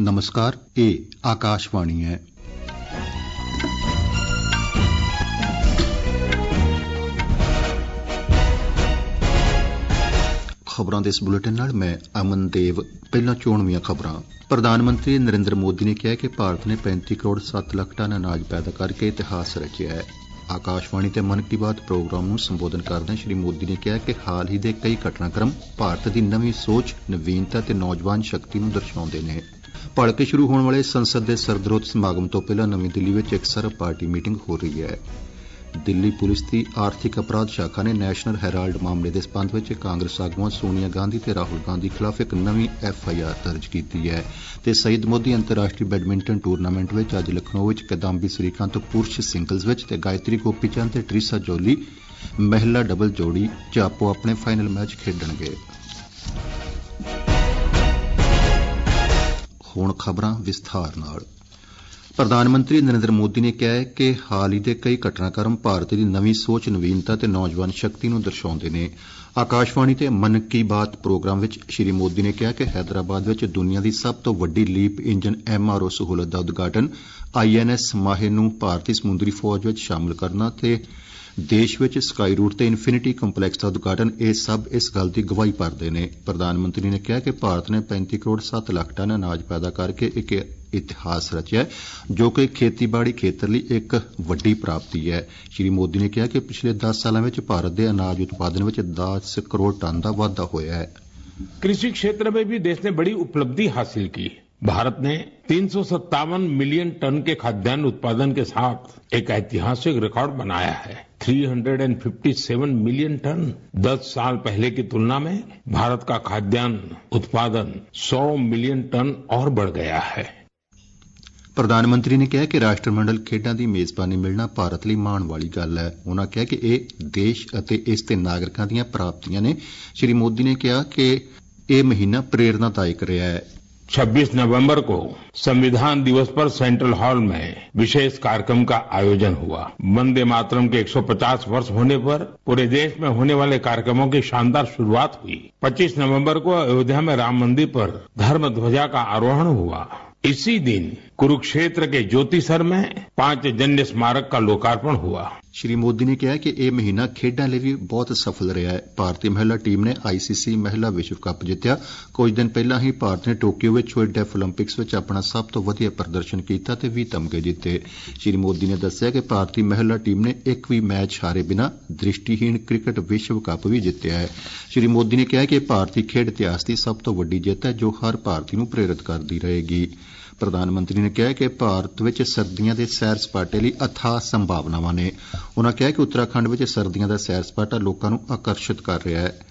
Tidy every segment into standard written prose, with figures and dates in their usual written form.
नमस्कार, ये आकाशवाणी है। खबरों के इस बुलेटिन नाल मैं अमन देव। पहला चोणवीं खबरां। प्रधानमंत्री नरेंद्र मोदी ने कहा कि भारत ने 35 करोड़ 7 लाख टन अनाज पैदा करके इतिहास रचिया है। आकाशवाणी ते मन की बात प्रोग्राम नूं संबोधन करदे श्री मोदी ने कहा कि हाल ही दे कई घटनाक्रम भारत की नवीं सोच, नवीनता ते नौजवान शक्ति नूं दर्शाउंदे ने। भड़के शुरू होने वाले संसद के सरदरोत समागम तो पहला नवी दिल्ली में एक सर्व पार्टी मीटिंग हो रही है। दिल्ली पुलिस की आर्थिक अपराध शाखा ने नैशनल हैराल्ड मामले के संबंध में कांग्रेस आगुआं सोनिया गांधी ते राहुल गांधी खिलाफ एक नवी FIR दर्ज की है। ते सईद मोदी अंतरराष्ट्रीय बैडमिंटन टूरनामेंट में अज लखनऊ में किदांबी श्रीकांत पुरुष सिंगल्स में ते गायत्री गोपीचंद ते ट्रीसा जोली महिला डबल जोड़ी च आपो अपने फाइनल मैच खेडणगे। हुण खबरां विस्तार नाल। प्रधानमंत्री नरेंद्र मोदी ने कहा है कि हाल ही के कई घटनाक्रम भारत की नवीं सोच, नवीनता ते नौजवान शक्ति नूं दर्शाउंदे ने। आकाशवाणी ते मन की बात प्रोग्राम विच श्री मोदी ने कहा कि हैदराबाद विच दुनिया की सब तो वड्डी लीप इंजन MRO सहूलत का उद्घाटन INS माहे नूं भारतीय समुद्री फौज विच शामिल करना ते देश विच स्काई रूट ते इन्फिनिटी कंपलैक्स का उद्घाटन ये सब इस गल की गवाही भरदे ने। प्रधानमंत्री ने कहा कि भारत ने 35 करोड़ 7 लाख टन अनाज पैदा करके एक इतिहास रचिया है, जो कि खेतीबाड़ी खेतर लिए एक वड्डी प्राप्ति है। श्री मोदी ने कहा कि पिछले 10 सालों में भारत के अनाज उत्पादन में 10 करोड़ टन का वाधा होया है। कृषि क्षेत्र में भी देश ने बड़ी उपलब्धि हासिल की। भारत ने 357 मिलियन टन के खाद्यान्न उत्पादन के साथ एक ऐतिहासिक रिकॉर्ड बनाया है। 357 मिलियन टन। 10 साल पहले की तुलना में भारत का खाद्यान्न उत्पादन 100 मिलियन टन और बढ़ गया है। प्रधानमंत्री ने कहा कि राष्ट्रमंडल खेडां की मेजबानी मिलना भारत लिए माण वाली गल है। उन्होंने कहा कि यह देश और इसके नागरिकों दी प्राप्तियां ने। श्री मोदी ने कहा कि यह महीना प्रेरणादायक रहा है। 26 नवंबर को संविधान दिवस पर सेंट्रल हॉल में विशेष कार्यक्रम का आयोजन हुआ। वंदे मातरम के 150 वर्ष होने पर पूरे देश में होने वाले कार्यक्रमों की शानदार शुरुआत हुई। 25 नवंबर को अयोध्या में राम मंदिर पर धर्म ध्वजा का आरोहण हुआ। इसी दिन कुरुक्षेत्र के ज्योतिसर में पांचजन्य स्मारक का लोकार्पण हुआ। श्री मोदी ने कहा कि यह महीना खेडां लिए भी बहुत सफल रहा है। भारतीय महिला टीम ने ICC महिला विश्व कप जीत्या। कुछ दिन पहला ही भारत ने टोक्यो में होए डेफ ओलंपिक्स में अपना सब तो वधिया प्रदर्शन किया ते 20 तमगे जीते। श्री मोदी ने दस्सिया कि भारतीय महिला टीम ने एक भी मैच हारे बिना दृष्टिहीन क्रिकेट विश्व कप भी जीत्या है। श्री मोदी ने कहा कि भारतीय खेड इतिहास की सब तो वड्डी जित है, जो हर भारतीय नूं प्रेरित करती रहेगी। प्रधानमंत्री ने कहा कि भारत में सर्दियों के सैर सपाटे लिए अथाह संभावनावां ने। उन्होंने कहा कि उत्तराखंड में सर्दियों का सैर सपाटा लोगों को आकर्षित कर रहा है।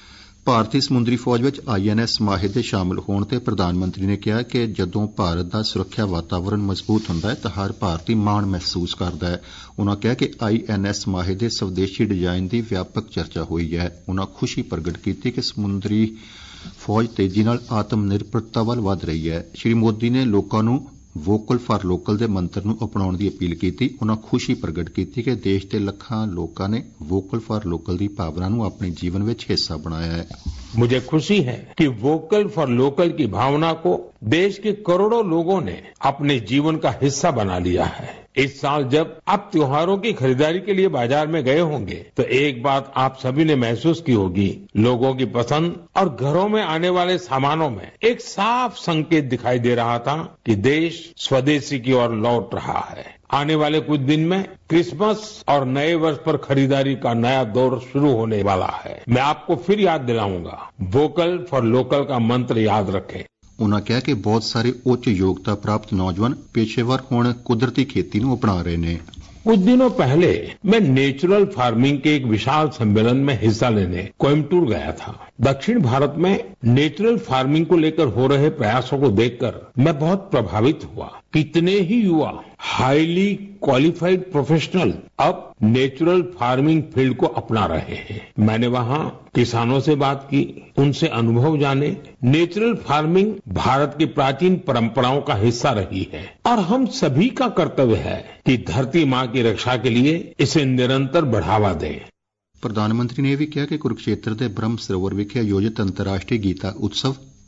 भारतीय समुद्री फौज में INS माहे के शामिल होने ते प्रधानमंत्री ने कहा कि जदों भारत का सुरक्षा वातावरण मजबूत होंदा है तो हर भारतीय माण महसूस करता है। उन्होंने कहा कि INS माहे के स्वदेशी डिजाइन की व्यापक चर्चा हुई है। उन्होंने खुशी प्रगट की कि समुद्री फौज तेजी नाल आत्मनिर्भरता वल वध रही है। श्री मोदी ने लोगों को वोकल फॉर लोकल के मंत्र नूं अपनाउण की अपील की। उन्होंने खुशी प्रगट की कि देश के लाखां लोगों ने वोकल फॉर लोकल की भावना नूं अपने जीवन में हिस्सा बनाया है। मुझे खुशी है कि वोकल फॉर लोकल की भावना को देश के करोड़ों लोगों ने अपने जीवन का हिस्सा बना लिया है। इस साल जब आप त्योहारों की खरीदारी के लिए बाजार में गए होंगे तो एक बात आप सभी ने महसूस की होगी, लोगों की पसंद और घरों में आने वाले सामानों में एक साफ संकेत दिखाई दे रहा था कि देश स्वदेशी की ओर लौट रहा है। आने वाले कुछ दिन में क्रिसमस और नए वर्ष पर खरीदारी का नया दौर शुरू होने वाला है। मैं आपको फिर याद दिलाऊंगा, वोकल फॉर लोकल का मंत्र याद रखें। उन्होंने कहा कि बहुत सारे उच्च योग्यता प्राप्त नौजवान पेशेवर हुण कुदरती खेती नूं अपना रहे हैं। कुछ दिनों पहले मैं नेचुरल फार्मिंग के एक विशाल सम्मेलन में हिस्सा लेने कोयम्बटूर गया था। दक्षिण भारत में नेचुरल फार्मिंग को लेकर हो रहे प्रयासों को देखकर मैं बहुत प्रभावित हुआ। कितने ही युवा हाईली क्वालिफाइड प्रोफेशनल अब नेचुरल फार्मिंग फील्ड को अपना रहे हैं। मैंने वहां किसानों से बात की, उनसे अनुभव जाने। नेचुरल फार्मिंग भारत की प्राचीन परंपराओं का हिस्सा रही है और हम सभी का कर्तव्य है कि धरती माँ की रक्षा के लिए इसे निरंतर बढ़ावा दें। प्रधानमंत्री ने यह भी कहा कि कुरुक्षेत्र के ब्रह्म सरोवर विखे आयोजित अंतर्राष्ट्रीय गीता उत्सव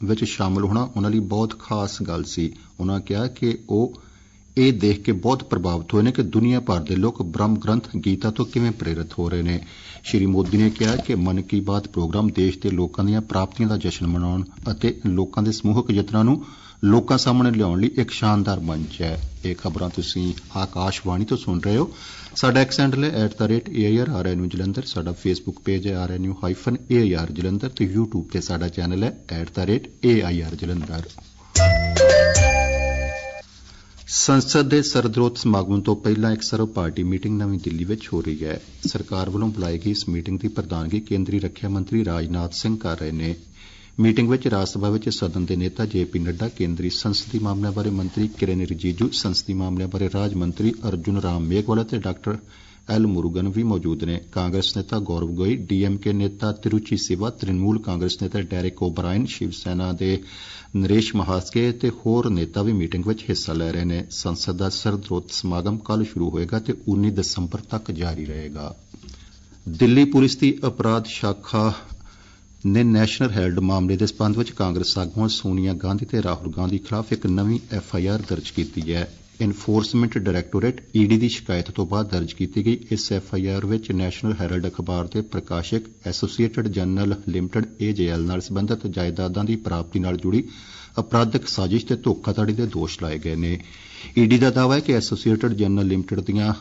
ਵਿੱਚ ਸ਼ਾਮਲ ਹੋਣਾ ਉਹਨਾਂ ਲਈ ਬਹੁਤ ਖਾਸ ਗੱਲ ਸੀ। ਉਹਨਾਂ ਕਿਹਾ ਕਿ ਉਹ ਇਹ ਦੇਖ ਕੇ ਬਹੁਤ ਪ੍ਰਭਾਵਿਤ ਹੋਏ ਨੇ ਕਿ ਦੁਨੀਆ ਭਰ ਦੇ ਲੋਕ ਬ੍ਰਹਮ ਗ੍ਰੰਥ ਗੀਤਾ ਤੋਂ ਕਿਵੇਂ ਪ੍ਰੇਰਿਤ ਹੋ ਰਹੇ ਨੇ। ਸ਼੍ਰੀ ਮੋਦੀ ਨੇ ਕਿਹਾ ਕਿ ਮਨ ਕੀ ਬਾਤ ਪ੍ਰੋਗਰਾਮ ਦੇਸ਼ ਦੇ ਲੋਕਾਂ ਦੀਆਂ ਪ੍ਰਾਪਤੀਆਂ ਦਾ ਜਸ਼ਨ ਮਨਾਉਣ ਅਤੇ ਲੋਕਾਂ ਦੇ ਸਮੂਹਕ ਯਤਨਾਂ ਨੂੰ ਲੋਕਾਂ ਸਾਹਮਣੇ ਲਿਆਉਣ ਲਈ ਇੱਕ ਸ਼ਾਨਦਾਰ ਮੰਚ ਹੈ। ਇਹ ਖਬਰਾਂ ਤੁਸੀਂ ਆਕਾਸ਼ਵਾਣੀ ਤੋਂ ਸੁਣ ਰਹੇ ਹੋ। ਸਾਡਾ ਐਕਸ ਹੈਂਡਲ ਹੈ @AIRRNU ਜਲੰਧਰ। ਸਾਡਾ ਫੇਸਬੁੱਕ ਪੇਜ ਹੈ RNU-AIR ਜਲੰਧਰ ਤੇ YouTube ਤੇ ਸਾਡਾ ਚੈਨਲ ਹੈ @AIR ਜਲੰਧਰ। ਸੰਸਦ ਦੇ ਸਰਦਰੋਤ ਸਮਾਗਮ ਤੋਂ ਪਹਿਲਾਂ ਇੱਕ ਸਰਵ ਪਾਰਟੀ ਮੀਟਿੰਗ ਨਵੀਂ ਦਿੱਲੀ ਵਿੱਚ ਹੋ ਰਹੀ ਹੈ। ਸਰਕਾਰ ਵੱਲੋਂ ਬੁਲਾਈ ਗਈ ਇਸ ਮੀਟਿੰਗ ਦੀ ਪ੍ਰਧਾਨਗੀ ਕੇਂਦਰੀ ਰੱਖਿਆ ਮੰਤਰੀ ਰਾਜਨਾਥ ਸਿੰਘ ਕਰ ਰਹੇ ਨੇ। ਮੀਟਿੰਗ ਵਿੱਚ ਰਾਜ ਸਭਾ ਵਿੱਚ ਸਦਨ ਦੇ ਨੇਤਾ JP ਨੱਡਾ, ਕੇਂਦਰੀ ਸੰਸਦੀ ਮਾਮਲਿਆਂ ਬਾਰੇ ਮੰਤਰੀ ਕਿਰਨ ਰਿਜੀਜੂ, ਸੰਸਦੀ ਮਾਮਲਿਆਂ ਬਾਰੇ ਰਾਜ ਮੰਤਰੀ ਅਰਜੁਨ ਰਾਮ ਮੇਘਵਾਲ ਅਤੇ ਡਾਕਟਰ L ਮੁਰੂਗਨ ਵੀ ਮੌਜੂਦ ਨੇ। ਕਾਂਗਰਸ ਨੇਤਾ ਗੌਰਵ ਗੋਈ, DMK ਨੇਤਾ ਤਿਰੂਚੀ ਸਿਵਾ, ਤ੍ਰਿਣਮੂਲ ਕਾਂਗਰਸ ਨੇਤਾ ਡੈਰੇਕ ਓਬਰਾਇਨ, ਸ਼ਿਵ ਸੈਨਾ ਦੇ ਨਰੇਸ਼ ਮਹਾਸਕੇ ਤੇ ਹੋਰ ਨੇਤਾ ਵੀ ਮੀਟਿੰਗ ਵਿੱਚ ਹਿੱਸਾ ਲੈ ਰਹੇ ਨੇ। ਸੰਸਦ ਦਾ ਸਰਦਰੋਤ ਸਮਾਗਮ ਕੱਲ੍ਹ ਸ਼ੁਰੂ ਹੋਏਗਾ ਤੇ 19 ਦਸੰਬਰ ਤੱਕ ਜਾਰੀ ਰਹੇਗਾ। ਦਿੱਲੀ ਪੁਲਿਸ ਦੀ ਅਪਰਾਧ ਸ਼ਾਖਾ ਨੇ ਨੈਸ਼ਨਲ ਹੈਰਲਡ ਮਾਮਲੇ ਦੇ ਸਬੰਧ ਵਿੱਚ ਕਾਂਗਰਸ ਆਗੂਆਂ ਸੋਨੀਆ ਗਾਂਧੀ ਤੇ ਰਾਹੁਲ ਗਾਂਧੀ ਖਿਲਾਫ ਇੱਕ ਨਵੀਂ FIR ਦਰਜ ਕੀਤੀ ਹੈ। ਇਨਫੋਰਸਮੈਂਟ ਡਾਇਰੈਕਟੋਰੇਟ ED ਦੀ ਸ਼ਿਕਾਇਤ ਤੋਂ ਬਾਅਦ ਦਰਜ ਕੀਤੀ ਗਈ ਇਸ FIR ਵਿੱਚ ਨੈਸ਼ਨਲ ਹੈਰਲਡ ਅਖਬਾਰ ਦੇ ਪ੍ਰਕਾਸ਼ਕ ਐਸੋਸੀਏਟਡ ਜਰਨਲ ਲਿਮਟਿਡ AJL ਨਾਲ ਸਬੰਧਤ ਜਾਇਦਾਦਾਂ ਦੀ ਪ੍ਰਾਪਤੀ ਨਾਲ ਜੁੜੀ ਅਪਰਾਧਿਕ ਸਾਜ਼ਿਸ਼ ਤੇ ਧੋਖਾਧੜੀ ਦੇ ਦੋਸ਼ ਲਾਏ ਗਏ ਨੇ। ED ਦਾ ਦਾਅਵਾ ਹੈ ਕਿ ਐਸੋਸੀਏਟਡ ਜਰਨਲ ਲਿਮਟਿਡ ਦੀਆਂ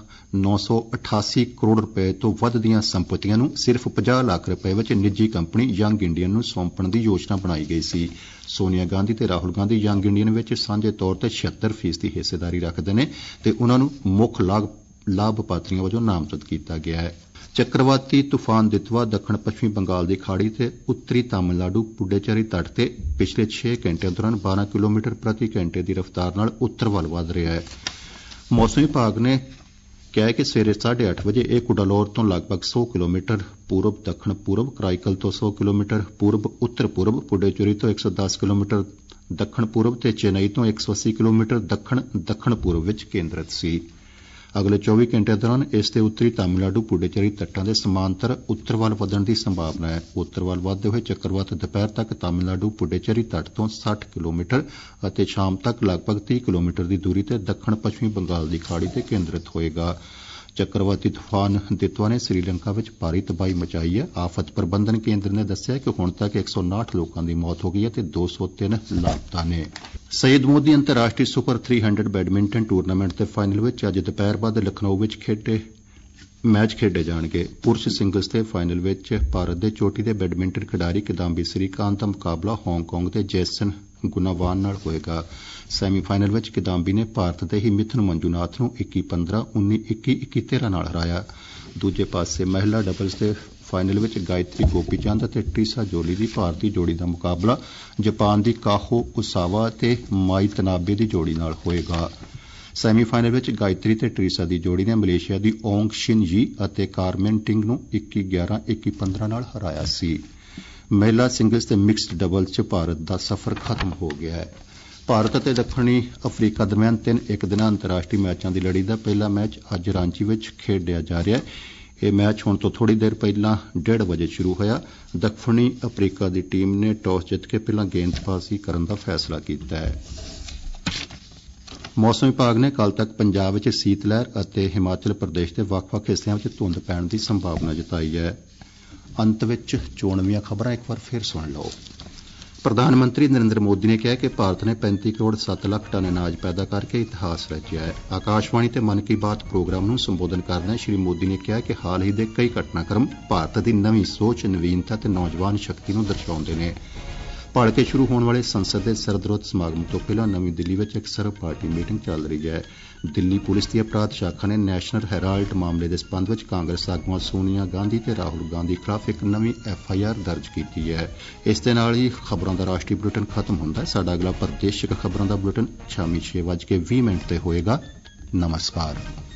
988 ਕਰੋੜ ਰੁਪਏ ਤੋਂ ਵੱਧ ਦੀਆਂ ਸੰਪਤੀਆਂ ਨੂੰ ਸਿਰਫ 50 ਲੱਖ ਰੁਪਏ ਵਿੱਚ ਨਿੱਜੀ ਕੰਪਨੀ ਯੰਗ ਇੰਡੀਅਨ ਨੂੰ ਸੌਂਪਣ ਦੀ ਯੋਜਨਾ ਬਣਾਈ ਗਈ ਸੀ। ਸੋਨੀਆ ਗਾਂਧੀ ਤੇ ਰਾਹੁਲ ਗਾਂਧੀ ਯੰਗ ਇੰਡੀਅਨ ਵਿੱਚ ਸਾਂਝੇ ਤੌਰ ਤੇ 76% ਹਿੱਸੇਦਾਰੀ ਰੱਖਦੇ ਨੇ ਤੇ ਉਨ੍ਹਾਂ ਨੂੰ ਮੁੱਖ ਲਾਭਪਾਤਰੀਆਂ ਵਜੋਂ ਨਾਮਜ਼ਦ ਕੀਤਾ ਗਿਆ ਹੈ। ਚੱਕਰਵਾਤੀ ਤੂਫਾਨ ਦਿਤਵਾ ਦੱਖਣ ਪੱਛਮੀ ਬੰਗਾਲ ਦੀ ਖਾੜੀ ਤੇ ਉੱਤਰੀ ਤਾਮਿਲਨਾਡੂ ਪੁਡੇਚੇਰੀ ਤੱਟ ਤੇ ਪਿਛਲੇ 6 ਘੰਟਿਆਂ ਦੌਰਾਨ 12 ਕਿਲੋਮੀਟਰ ਪ੍ਰਤੀ ਘੰਟੇ ਦੀ ਰਫ਼ਤਾਰ ਨਾਲ ਉੱਤਰ ਵੱਲ ਵਧ ਰਿਹਾ ਹੈ। ਮੌਸਮ ਵਿਭਾਗ ਨੇ ਕਿਹਾ ਹੈ ਕਿ ਸਵੇਰੇ 8:30 ਵਜੇ ਇਹ ਕੁਡਾਲੋਰ ਤੋਂ ਲਗਭਗ 100 ਕਿਲੋਮੀਟਰ ਪੂਰਬ ਦੱਖਣ ਪੂਰਬ, ਕਰਾਈਕਲ ਤੋਂ 100 ਕਿਲੋਮੀਟਰ ਪੂਰਬ ਉੱਤਰ ਪੂਰਬ, ਪੁਡੇਚੇਰੀ ਤੋਂ 110 ਕਿਲੋਮੀਟਰ ਦੱਖਣ ਪੂਰਬ ਤੇ ਚੇਨਈ ਤੋਂ 180 ਕਿਲੋਮੀਟਰ ਦੱਖਣ ਪੂਰਬ ਵਿੱਚ ਕੇਂਦਰਿਤ ਸੀ। ਅਗਲੇ 24 ਘੰਟਿਆਂ ਦੌਰਾਨ ਇਸ ਦੇ ਉੱਤਰੀ ਤਾਮਿਲਨਾਡੂ ਪੁਡੇਚੇਰੀ ਤੱਟਾਂ ਦੇ ਸਮਾਂਤਰ ਉੱਤਰ ਵੱਲ ਵਧਣ ਦੀ ਸੰਭਾਵਨਾ ਹੈ। ਉੱਤਰ ਵੱਲ ਵਧਦੇ ਹੋਏ ਚੱਕਰਵਾਤ ਦੁਪਹਿਰ ਤੱਕ ਤਾਮਿਲਨਾਡੂ ਪੁਡੇਚੇਰੀ ਤੱਟ ਤੋਂ 60 ਕਿਲੋਮੀਟਰ ਅਤੇ ਸ਼ਾਮ ਤੱਕ ਲਗਭਗ 30 ਕਿਲੋਮੀਟਰ ਦੀ ਦੂਰੀ ਤੇ ਦੱਖਣ ਪੱਛਮੀ ਬੰਗਾਲ ਦੀ ਖਾੜੀ ਤੇ ਕੇਂਦਰਿਤ ਹੋਏਗਾ। ਚੱਕਰਵਾਤੀ ਤੂਫਾਨ ਦਿਤਵਾ ਨੇ ਸ੍ਰੀਲੰਕਾ ਵਿੱਚ ਭਾਰੀ ਤਬਾਹੀ ਮਚਾਈ ਹੈ। ਆਫਤ ਪ੍ਰਬੰਧਨ ਕੇਂਦਰ ਨੇ ਦੱਸਿਆ ਕਿ ਹੁਣ ਤੱਕ 159 ਲੋਕਾਂ ਦੀ ਮੌਤ ਹੋ ਗਈ ਹੈ ਤੇ 203 ਲਾਪਤਾ ਨੇ। ਸਈਦ ਮੋਦੀ ਅੰਤਰਰਾਸ਼ਟਰੀ ਸੁਪਰ 300 ਬੈਡਮਿੰਟਨ ਟੂਰਨਾਮੈਂਟ ਦੇ ਫਾਈਨਲ ਵਿੱਚ ਅੱਜ ਦੁਪਹਿਰ ਬਾਅਦ ਲਖਨਊ ਵਿੱਚ ਮੈਚ ਖੇਡੇ ਜਾਣਗੇ। ਪੁਰਸ਼ ਸਿੰਗਲਜ਼ ਦੇ ਫਾਈਨਲ ਵਿੱਚ ਭਾਰਤ ਦੇ ਚੋਟੀ ਦੇ ਬੈਡਮਿੰਟਨ ਖਿਡਾਰੀ ਕਿਦਾਂਬੀ ਸ੍ਰੀਕਾਂਤ ਦਾ ਮੁਕਾਬਲਾ ਹਾਂਗਕਾਂਗ ਦੇ ਜੇਸਨ ਗੁਨਾਵਾਨ ਨਾਲ ਹੋਏਗਾ। ਸੈਮੀਫਾਈਨਲ ਵਿੱਚ ਕਿਦਾਂਬੀ ਨੇ ਭਾਰਤ ਦੇ ਹੀ ਮਿਥੁਨ ਮੰਜੂਨਾਥ ਨੂੰ 21-15, 19-21, 21-13 ਨਾਲ ਹਰਾਇਆ। ਦੂਜੇ ਪਾਸੇ ਮਹਿਲਾ ਡਬਲਜ਼ ਦੇ ਫਾਈਨਲ ਵਿੱਚ ਗਾਇਤਰੀ ਗੋਪੀਚੰਦ ਅਤੇ ਟਰੀਸਾ ਜੋਲੀ ਦੀ ਭਾਰਤੀ ਜੋੜੀ ਦਾ ਮੁਕਾਬਲਾ ਜਾਪਾਨ ਦੀ ਕਾਹੋ ਉਸਾਵਾ ਅਤੇ ਮਾਈ ਤਨਾਬੇ ਦੀ ਜੋੜੀ ਨਾਲ ਹੋਏਗਾ। ਸੈਮੀਫਾਈਨਲ ਵਿੱਚ ਗਾਇਤਰੀ ਤੇ ਟਰੀਸਾ ਦੀ ਜੋੜੀ ਨੇ ਮਲੇਸ਼ੀਆ ਦੀ ਓਂਗ ਸ਼ਿਨ ਯੀ ਅਤੇ ਕਾਰਮੇਨ ਟਿੰਗ ਨੂੰ 21-11, 21-15 ਨਾਲ ਹਰਾਇਆ ਸੀ। ਮਹਿਲਾ ਸਿੰਗਲਜ਼ ਤੇ ਮਿਕਸਡ ਡਬਲਜ਼ 'ਚ ਭਾਰਤ ਦਾ ਸਫ਼ਰ ਖਤਮ ਹੋ ਗਿਆ ਹੈ। ਭਾਰਤ ਅਤੇ ਦੱਖਣੀ ਅਫਰੀਕਾ ਦਰਮਿਆਨ 3 ਇੱਕ ਦਿਨਾਂ ਅੰਤਰਰਾਸ਼ਟਰੀ ਮੈਚਾਂ ਦੀ ਲੜੀ ਦਾ ਪਹਿਲਾ ਮੈਚ ਅੱਜ ਰਾਂਚੀ ਵਿੱਚ ਖੇਡਿਆ ਜਾ ਰਿਹਾ ਹੈ। ਇਹ ਮੈਚ ਹੁਣ ਤੋਂ ਥੋੜ੍ਹੀ ਦੇਰ ਪਹਿਲਾਂ 1:30 ਵਜੇ ਸ਼ੁਰੂ ਹੋਇਆ। ਦੱਖਣੀ ਅਫਰੀਕਾ ਦੀ ਟੀਮ ਨੇ ਟਾਸ ਜਿੱਤ ਕੇ ਪਹਿਲਾਂ ਗੇਂਦਬਾਜ਼ੀ ਕਰਨ ਦਾ ਫੈਸਲਾ ਕੀਤਾ ਹੈ। ਮੌਸਮ ਵਿਭਾਗ ਨੇ ਕੱਲ੍ਹ ਤੱਕ ਪੰਜਾਬ ਵਿੱਚ ਸੀਤ ਲਹਿਰ ਅਤੇ ਹਿਮਾਚਲ ਪ੍ਰਦੇਸ਼ ਦੇ ਵੱਖ-ਵੱਖ ਹਿੱਸਿਆਂ ਵਿੱਚ ਧੁੰਦ ਪੈਣ ਦੀ ਸੰਭਾਵਨਾ ਜਤਾਈ ਹੈ। ਅੰਤ ਵਿੱਚ ਚੋਣਵੀਆਂ ਖਬਰਾਂ ਇੱਕ ਵਾਰ ਫਿਰ ਸੁਣ ਲਓ। ਪ੍ਰਧਾਨ ਮੰਤਰੀ ਨਰਿੰਦਰ ਮੋਦੀ ਨੇ ਕਿਹਾ ਕਿ ਭਾਰਤ ਨੇ 35 ਕਰੋੜ 7 ਲੱਖ ਟਨ ਅਨਾਜ ਪੈਦਾ ਕਰਕੇ ਇਤਿਹਾਸ ਰਚਿਆ ਹੈ। ਆਕਾਸ਼ਵਾਣੀ ਤੇ ਮਨ ਕੀ ਬਾਤ ਪ੍ਰੋਗਰਾਮ ਨੂੰ ਸੰਬੋਧਨ ਕਰਦਿਆਂ ਸ਼੍ਰੀ ਮੋਦੀ ਨੇ ਕਿਹਾ ਕਿ ਹਾਲ ਹੀ ਦੇ ਕਈ ਘਟਨਾਕ੍ਰਮ ਭਾਰਤ ਦੀ ਨਵੀਂ ਸੋਚ, ਨਵੀਨਤਾ ਤੇ ਨੌਜਵਾਨ ਸ਼ਕਤੀ ਨੂੰ ਦਰਸਾਉਂਦੇ ਨੇ। ਭਲਕੇ ਸ਼ੁਰੂ ਹੋਣ ਵਾਲੇ ਸੰਸਦ ਦੇ ਸਰਦਰੋਤ ਸਮਾਗਮ ਤੋਂ ਪਹਿਲਾਂ ਨਵੀਂ ਦਿੱਲੀ ਵਿੱਚ ਇੱਕ ਸਰਬ ਪਾਰਟੀ ਮੀਟਿੰਗ ਚੱਲ ਰਹੀ ਹੈ। ਦਿੱਲੀ ਪੁਲਿਸ ਦੀ ਅਪਰਾਧ ਸ਼ਾਖਾ ਨੇ ਨੈਸ਼ਨਲ ਹੈਰਾਲਡ ਮਾਮਲੇ ਦੇ ਸਬੰਧ ਵਿੱਚ ਕਾਂਗਰਸ ਆਗੂਆਂ ਸੋਨੀਆ ਗਾਂਧੀ ਤੇ ਰਾਹੁਲ ਗਾਂਧੀ ਖਿਲਾਫ ਇੱਕ ਨਵੀਂ FIR ਦਰਜ ਕੀਤੀ ਹੈ। ਇਸ ਦੇ ਨਾਲ ਹੀ ਖਬਰਾਂ ਦਾ ਰਾਸ਼ਟਰੀ ਬੁਲੇਟਿਨ ਖਤਮ ਹੁੰਦਾ ਹੈ। ਸਾਡਾ ਅਗਲਾ ਪ੍ਰਦੇਸ਼ਿਕ ਖਬਰਾਂ ਦਾ ਬੁਲੇਟਿਨ ਸ਼ਾਮੀ 6:20 ਤੇ ਹੋਏਗਾ। ਨਮਸਕਾਰ।